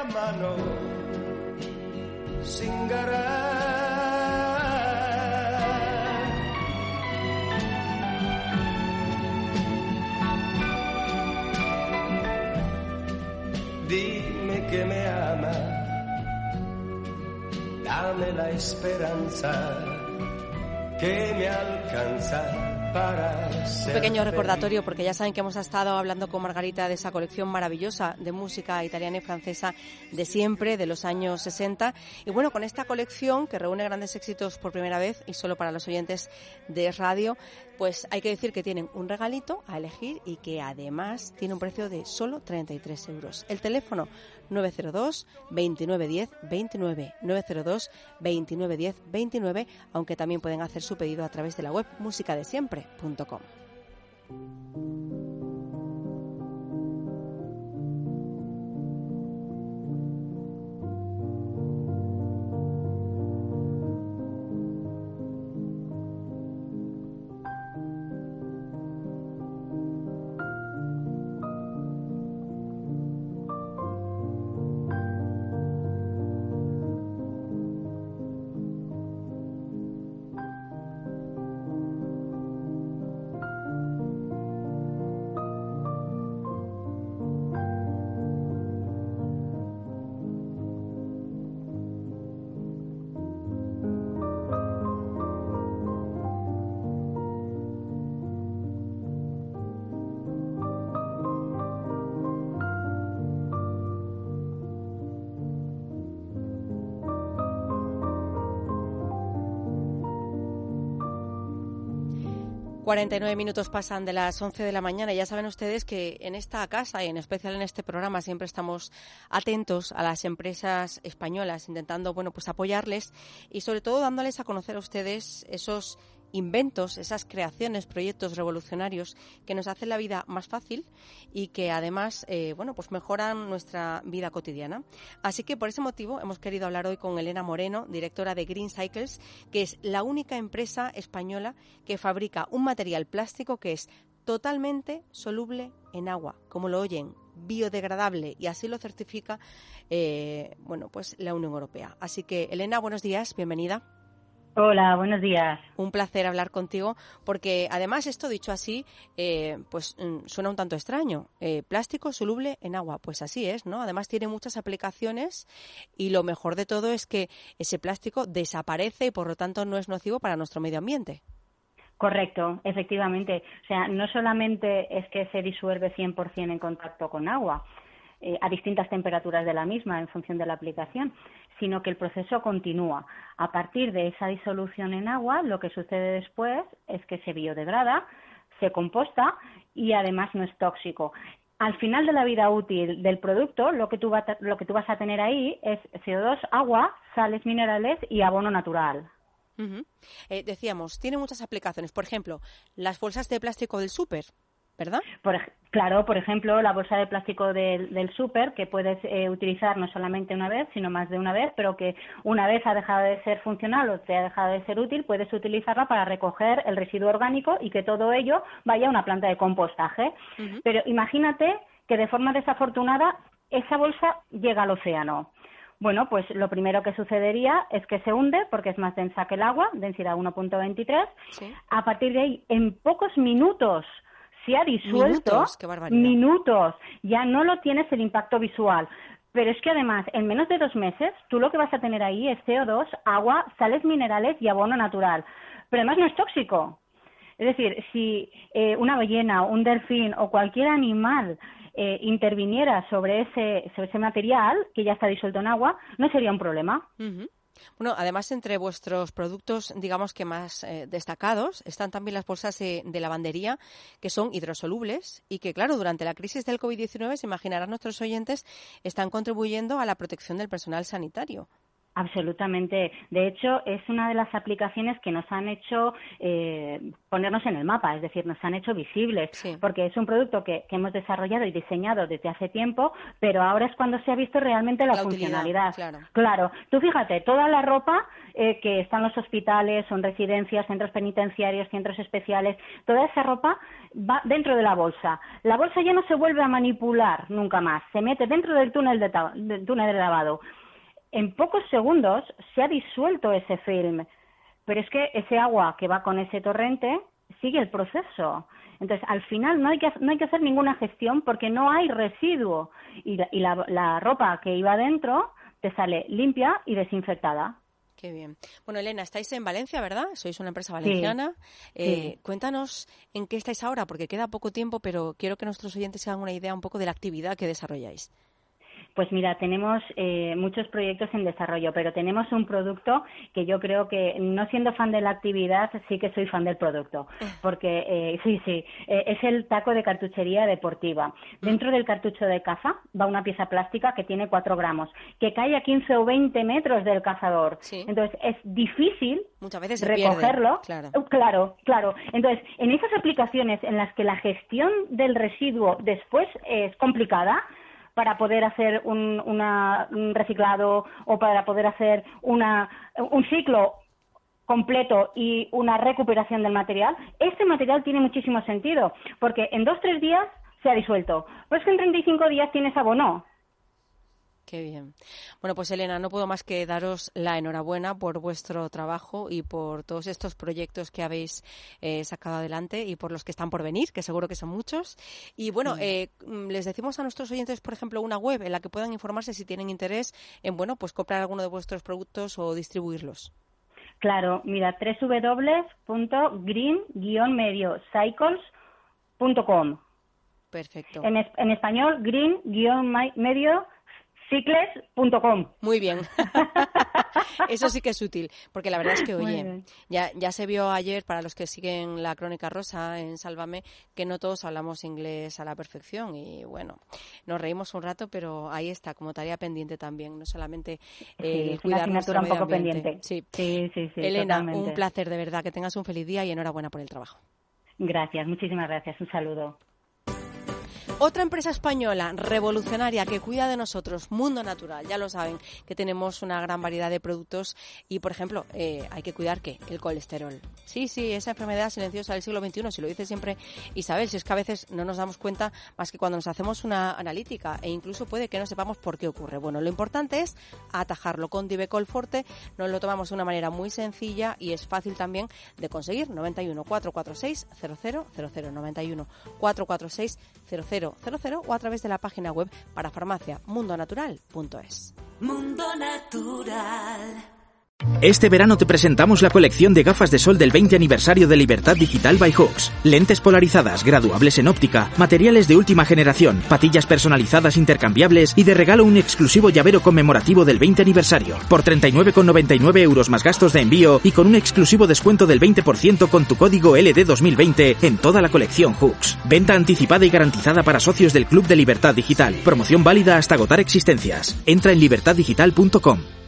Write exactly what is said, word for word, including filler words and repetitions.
mano Zingara. Dime que me ama, dame la esperanza que me alcanza. Un pequeño recordatorio, porque ya saben que hemos estado hablando con Margarita de esa colección maravillosa de música italiana y francesa de siempre, de los años sesenta. Y bueno, con esta colección que reúne grandes éxitos por primera vez y solo para los oyentes de radio, pues hay que decir que tienen un regalito a elegir y que además tiene un precio de solo treinta y tres euros. El teléfono nueve cero dos, veintinueve diez, veintinueve, nueve cero dos, veintinueve diez, veintinueve, aunque también pueden hacer su pedido a través de la web musicadesiempre punto com. cuarenta y nueve minutos pasan de las once de la mañana y ya saben ustedes que en esta casa y en especial en este programa siempre estamos atentos a las empresas españolas, intentando, bueno, pues apoyarles y sobre todo dándoles a conocer a ustedes esos inventos, esas creaciones, proyectos revolucionarios que nos hacen la vida más fácil y que además, eh, bueno, pues mejoran nuestra vida cotidiana. Así que por ese motivo hemos querido hablar hoy con Elena Moreno, directora de Green Cycles, que es la única empresa española que fabrica un material plástico que es totalmente soluble en agua, como lo oyen, biodegradable, y así lo certifica, eh, bueno, pues la Unión Europea. Así que, Elena, buenos días, bienvenida. Hola, buenos días. Un placer hablar contigo, porque además esto dicho así, eh, pues suena un tanto extraño. Eh, plástico soluble en agua, pues así es, ¿no? Además tiene muchas aplicaciones y lo mejor de todo es que ese plástico desaparece y por lo tanto no es nocivo para nuestro medio ambiente. Correcto, efectivamente. O sea, no solamente es que se disuelve cien por ciento en contacto con agua, eh, a distintas temperaturas de la misma en función de la aplicación, sino que el proceso continúa. A partir de esa disolución en agua, lo que sucede después es que se biodegrada, se composta y además no es tóxico. Al final de la vida útil del producto, lo que tú, va, lo que tú vas a tener ahí es C O dos, agua, sales minerales y abono natural. Uh-huh. Eh, decíamos, tiene muchas aplicaciones. Por ejemplo, las bolsas de plástico del súper, ¿verdad? Por, claro, por ejemplo, la bolsa de plástico del, del súper, que puedes eh, utilizar no solamente una vez, sino más de una vez, pero que una vez ha dejado de ser funcional o te ha dejado de ser útil, puedes utilizarla para recoger el residuo orgánico y que todo ello vaya a una planta de compostaje. Uh-huh. Pero imagínate que de forma desafortunada esa bolsa llega al océano. Bueno, pues lo primero que sucedería es que se hunde porque es más densa que el agua, densidad uno punto veintitrés. Sí. A partir de ahí, en pocos minutos se ha disuelto, minutos, qué barbaridad. minutos, ya no lo tienes el impacto visual. Pero es que además, en menos de dos meses, tú lo que vas a tener ahí es C O dos, agua, sales minerales y abono natural. Pero además no es tóxico. Es decir, si eh, una ballena, un delfín o cualquier animal eh, interviniera sobre ese, sobre ese material que ya está disuelto en agua, no sería un problema. Uh-huh. Bueno, además entre vuestros productos, digamos que más eh, destacados, están también las bolsas de, de lavandería que son hidrosolubles y que, claro, durante la crisis del covid diecinueve, se imaginarán nuestros oyentes, están contribuyendo a la protección del personal sanitario. Absolutamente. De hecho, es una de las aplicaciones que nos han hecho eh, ponernos en el mapa, es decir, nos han hecho visibles, sí. porque es un producto que, que hemos desarrollado y diseñado desde hace tiempo, pero ahora es cuando se ha visto realmente la, la funcionalidad. Utilidad, claro. claro. Tú fíjate, toda la ropa eh, que está en los hospitales, son residencias, centros penitenciarios, centros especiales, toda esa ropa va dentro de la bolsa. La bolsa ya no se vuelve a manipular nunca más, se mete dentro del túnel de, del túnel de lavado. En pocos segundos se ha disuelto ese film, pero es que ese agua que va con ese torrente sigue el proceso. Entonces, al final no hay que, no hay que hacer ninguna gestión porque no hay residuo y, la, y la, la ropa que iba dentro te sale limpia y desinfectada. Qué bien. Bueno, Elena, estáis en Valencia, ¿verdad? Sois una empresa valenciana. Sí, eh, sí. Cuéntanos en qué estáis ahora, porque queda poco tiempo, pero quiero que nuestros oyentes se hagan una idea un poco de la actividad que desarrolláis. Pues mira, tenemos eh, muchos proyectos en desarrollo, pero tenemos un producto que yo creo que, no siendo fan de la actividad, sí que soy fan del producto, porque eh, sí, sí, eh, es el taco de cartuchería deportiva. Dentro del cartucho de caza va una pieza plástica que tiene cuatro gramos, que cae a quince o veinte metros del cazador. Sí. Entonces, es difícil muchas veces se recogerlo. Pierde, claro. claro, claro. Entonces, en esas aplicaciones en las que la gestión del residuo después es complicada, para poder hacer un, una, un reciclado o para poder hacer una, un ciclo completo y una recuperación del material, este material tiene muchísimo sentido, porque en dos o tres días se ha disuelto, pero es que en treinta y cinco días tienes abono. Qué bien. Bueno, pues Elena, no puedo más que daros la enhorabuena por vuestro trabajo y por todos estos proyectos que habéis eh, sacado adelante y por los que están por venir, que seguro que son muchos. Y bueno, sí. eh, les decimos a nuestros oyentes, por ejemplo, una web en la que puedan informarse si tienen interés en, bueno, pues comprar alguno de vuestros productos o distribuirlos. Claro, mira, doble u doble u doble u punto green guion medio cycles punto com. Perfecto. En, es, en español, green guion medio cicles punto com. Muy bien. Eso sí que es útil, porque la verdad es que, oye, ya, ya se vio ayer, para los que siguen la Crónica Rosa en Sálvame, que no todos hablamos inglés a la perfección y, bueno, nos reímos un rato, pero ahí está, como tarea pendiente también, no solamente eh, sí, cuidar nuestro un medio poco ambiente. Pendiente. Sí. Sí, sí, sí, Elena, totalmente. Un placer, de verdad, que tengas un feliz día y enhorabuena por el trabajo. Gracias, muchísimas gracias, un saludo. Otra empresa española revolucionaria que cuida de nosotros, Mundo Natural. Ya lo saben, que tenemos una gran variedad de productos y, por ejemplo, eh, hay que cuidar, ¿qué? El colesterol. Sí, sí, esa enfermedad silenciosa del siglo veintiuno, si lo dice siempre Isabel, si es que a veces no nos damos cuenta más que cuando nos hacemos una analítica e incluso puede que no sepamos por qué ocurre. Bueno, lo importante es atajarlo con Divecol Forte, nos lo tomamos de una manera muy sencilla y es fácil también de conseguir. noventa y uno, cuatrocientos cuarenta y seis, cero cero cero cero, noventa y uno, cuatrocientos cuarenta y seis, cero cero cero cero o a través de la página web para farmacia mundo natural punto es. Mundo Natural. Este verano te presentamos la colección de gafas de sol del veinte aniversario de Libertad Digital by Hooks. Lentes polarizadas, graduables en óptica, materiales de última generación, patillas personalizadas intercambiables y de regalo un exclusivo llavero conmemorativo del veinte aniversario. Por treinta y nueve con noventa y nueve euros más gastos de envío y con un exclusivo descuento del veinte por ciento con tu código L D dos mil veinte en toda la colección Hooks. Venta anticipada y garantizada para socios del Club de Libertad Digital. Promoción válida hasta agotar existencias. Entra en libertad digital punto com.